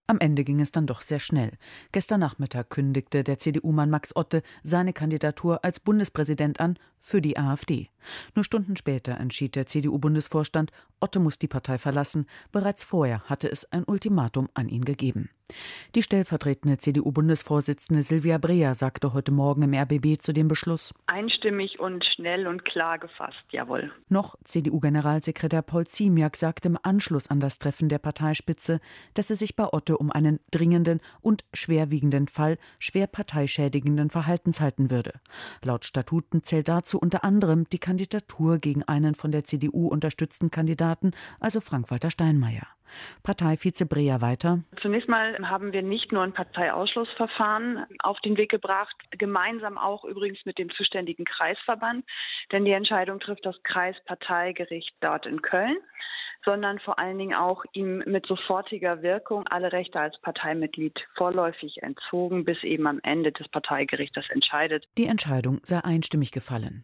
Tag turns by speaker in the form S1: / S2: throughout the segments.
S1: Am Ende ging es dann doch sehr schnell. Gestern Nachmittag kündigte der CDU-Mann Max Otte seine Kandidatur als Bundespräsident an für die AfD. Nur Stunden später entschied der CDU-Bundesvorstand, Otte muss die Partei verlassen. Bereits vorher hatte es ein Ultimatum an ihn gegeben. Die stellvertretende CDU-Bundesvorsitzende Silvia Breer sagte heute Morgen im RBB zu dem Beschluss:
S2: Einstimmig und schnell und klar gefasst, jawohl.
S1: Noch CDU-Generalsekretär Paul Ziemiak sagte im Anschluss an das Treffen der Parteispitze, dass es sich bei Otte um einen dringenden und schwerwiegenden Fall schwer parteischädigenden Verhaltens halten würde. Laut Statuten zählt dazu unter anderem die Kandidatur gegen einen von der CDU unterstützten Kandidaten, also Frank-Walter Steinmeier. Parteivize Breer weiter:
S2: Zunächst mal haben wir nicht nur ein Parteiausschlussverfahren auf den Weg gebracht, gemeinsam auch übrigens mit dem zuständigen Kreisverband, denn die Entscheidung trifft das Kreisparteigericht dort in Köln, sondern vor allen Dingen auch ihm mit sofortiger Wirkung alle Rechte als Parteimitglied vorläufig entzogen, bis eben am Ende des Parteigerichts entscheidet.
S1: Die Entscheidung sei einstimmig gefallen.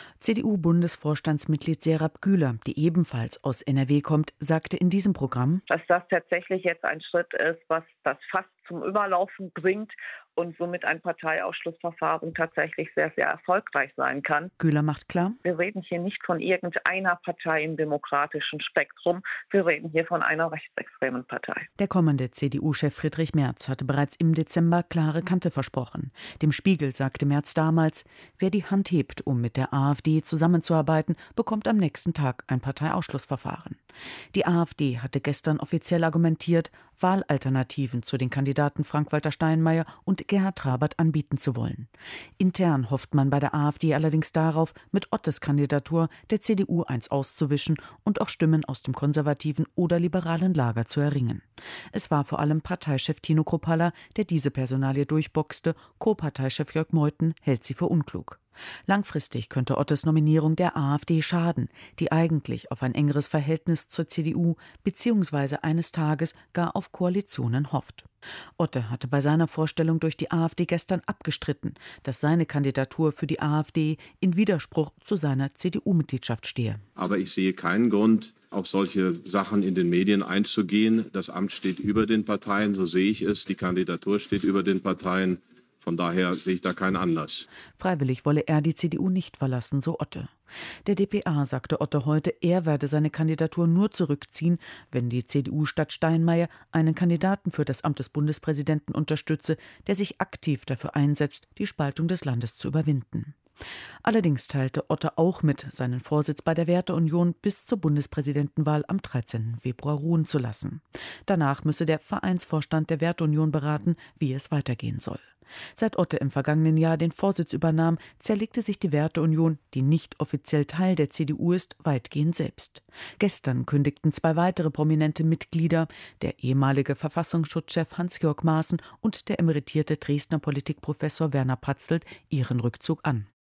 S1: CDU-Bundesvorstandsmitglied Serap Güler, die ebenfalls aus NRW kommt, sagte in diesem Programm,
S3: dass das tatsächlich jetzt ein Schritt ist, was das fast zum Überlaufen bringt und somit ein Parteiausschlussverfahren tatsächlich sehr, sehr erfolgreich sein kann.
S1: Güler macht klar:
S3: Wir reden hier nicht von irgendeiner Partei im demokratischen Spektrum, wir reden hier von einer rechtsextremen Partei.
S1: Der kommende CDU-Chef Friedrich Merz hatte bereits im Dezember klare Kante versprochen. Dem Spiegel sagte Merz damals: Wer die Hand hebt, um mit der AfD zusammenzuarbeiten, bekommt am nächsten Tag ein Parteiausschlussverfahren. Die AfD hatte gestern offiziell argumentiert, Wahlalternativen zu den Kandidaten Frank-Walter Steinmeier und Gerhard Trabert anbieten zu wollen. Intern hofft man bei der AfD allerdings darauf, mit Ottes Kandidatur der CDU eins auszuwischen und auch Stimmen aus dem konservativen oder liberalen Lager zu erringen. Es war vor allem Parteichef Tino Kruppalla, der diese Personalie durchboxte. Co-Parteichef Jörg Meuthen hält sie für unklug. Langfristig könnte Ottes Nominierung der AfD schaden, die eigentlich auf ein engeres Verhältnis zur CDU bzw. eines Tages gar auf Koalitionen hofft. Otte hatte bei seiner Vorstellung durch die AfD gestern abgestritten, dass seine Kandidatur für die AfD in Widerspruch zu seiner CDU-Mitgliedschaft stehe.
S4: Aber ich sehe keinen Grund, auf solche Sachen in den Medien einzugehen. Das Amt steht über den Parteien, so sehe ich es. Die Kandidatur steht über den Parteien. Von daher sehe ich da keinen Anlass.
S1: Freiwillig wolle er die CDU nicht verlassen, so Otte. Der dpa sagte Otte heute, er werde seine Kandidatur nur zurückziehen, wenn die CDU statt Steinmeier einen Kandidaten für das Amt des Bundespräsidenten unterstütze, der sich aktiv dafür einsetzt, die Spaltung des Landes zu überwinden. Allerdings teilte Otte auch mit, seinen Vorsitz bei der Werteunion bis zur Bundespräsidentenwahl am 13. Februar ruhen zu lassen. Danach müsse der Vereinsvorstand der Werteunion beraten, wie es weitergehen soll. Seit Otte im vergangenen Jahr den Vorsitz übernahm, zerlegte sich die Werteunion, die nicht offiziell Teil der CDU ist, weitgehend selbst. Gestern kündigten 2 weitere prominente Mitglieder, der ehemalige Verfassungsschutzchef Hans-Georg Maaßen und der emeritierte Dresdner Politikprofessor Werner Patzelt, ihren Rückzug an.